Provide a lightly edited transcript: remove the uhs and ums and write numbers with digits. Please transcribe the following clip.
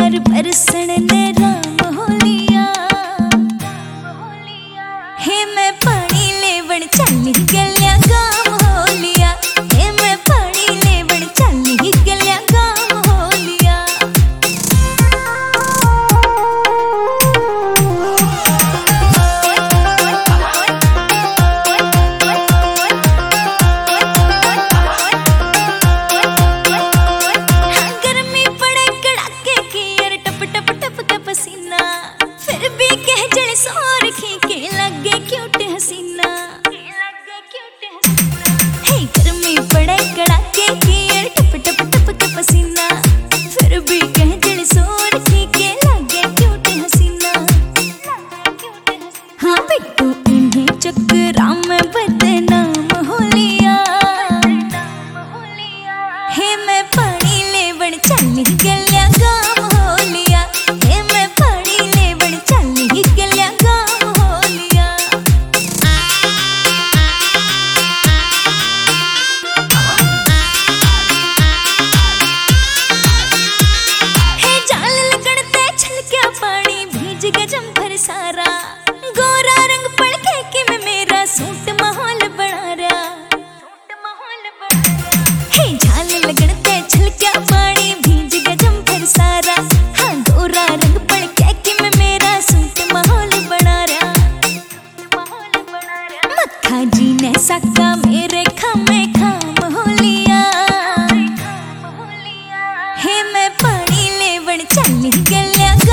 प्यार बरसण ने राम हो लिया। हे मैं पानी लेवण चली गलिया गाम हो लिया। हे मैं पानी लेवण चली गलिया गाम हो लिया। पसीना फिर भी कह जल सोर खींके लगे क्यूट हसीना। हे गर्मी पड़े कड़ाके की यार टप टप टप के पसीना फिर भी कह जल सोर खींके लगे क्यूट हसीना। हाँ बिट्टू इन्हें चक्करा में बदनाम हो लिया। हे मैं पानी लेवण चली गलिया गाम हो लिया। जम्पर सारा गोरा रंग पड़के कि मैं मेरा सूट माहौल बना रहा। हे झाल लगड़ते छलक्या पानी भीज गया जम्पर सारा। हाँ गोरा रंग पड़के कि मैं मेरा सूट माहौल बना रहा। मक्खा जी ने साका मेरे खामे खाम हो लिया। हे मैं पानी लेवण चली गलिया।